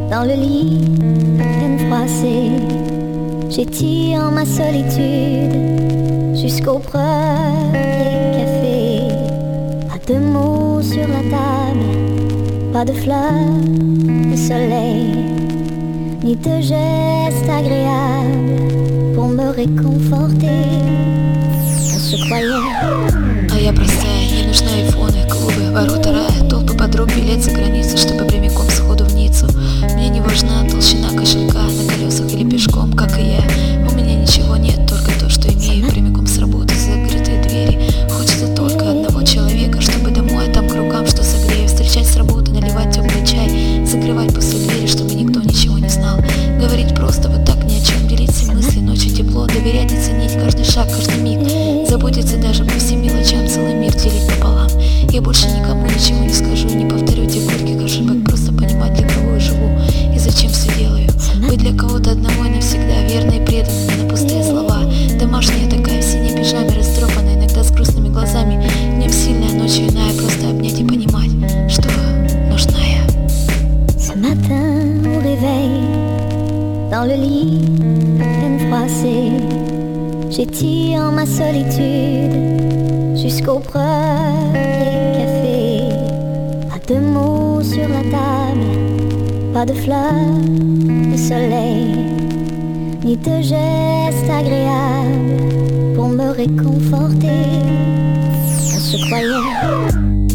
Dans le lit, peine froissée, j'étire ma solitude jusqu'au premier café. Pas de mots sur la table, pas de fleurs, de soleil, ni de gestes agréables pour me réconforter. On se croyait. А я простая, не нужны айфоны, клубы, ворота рая, толпы подруг, билет за границу, чтобы прямиком сходу в Ниццу. Мне не важна толщина кошелька, на колесах или пешком, как и я. У меня ничего нет, только то, что имею, прямиком с работы, закрытые двери. Хочется только одного человека, чтобы домой, там к рукам, что согрею. Встречать с работы, наливать теплый чай, закрывать после двери, чтобы никто ничего не знал. Говорить просто вот так ни о чем, делить все мысли, ночью тепло, доверять и ценить каждый шаг, каждый миг. Заботиться даже по всем мелочам, целый мир делить пополам. Я больше никому ничего не скажу, не повторю тех горьких ошибок, просто понимать, для кого я живу и зачем все делаю. Быть для кого-то одного и навсегда, верно и преданно, не на пустые слова. Домашняя такая, в синей пижаме, растрепанная, иногда с грустными глазами. Днем сильная, ночью иная, просто обнять и понимать, что нужна я. Ce matin au réveil, dans le lit, peine froissée, j'étire ma solitude jusqu'au premier café. Pas de mots sur la table, pas de fleurs, de soleil, ni de gestes agréables pour me réconforter. On se croyait.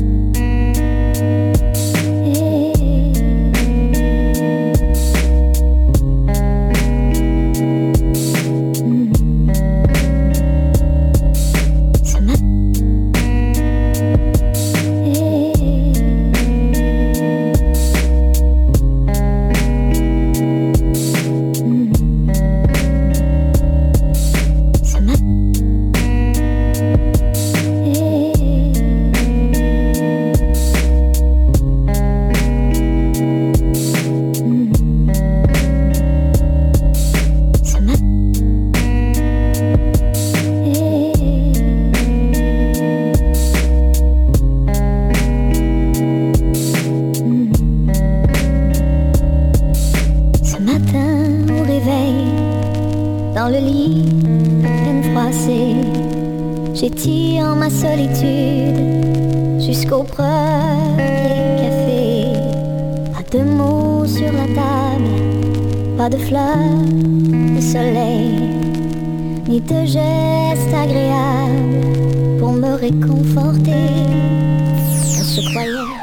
Dans le lit, peine froissée, j'étire ma solitude jusqu'au premier café. Pas de mots sur la table, pas de fleurs, de soleil, ni de gestes agréables pour me réconforter. On se croyait.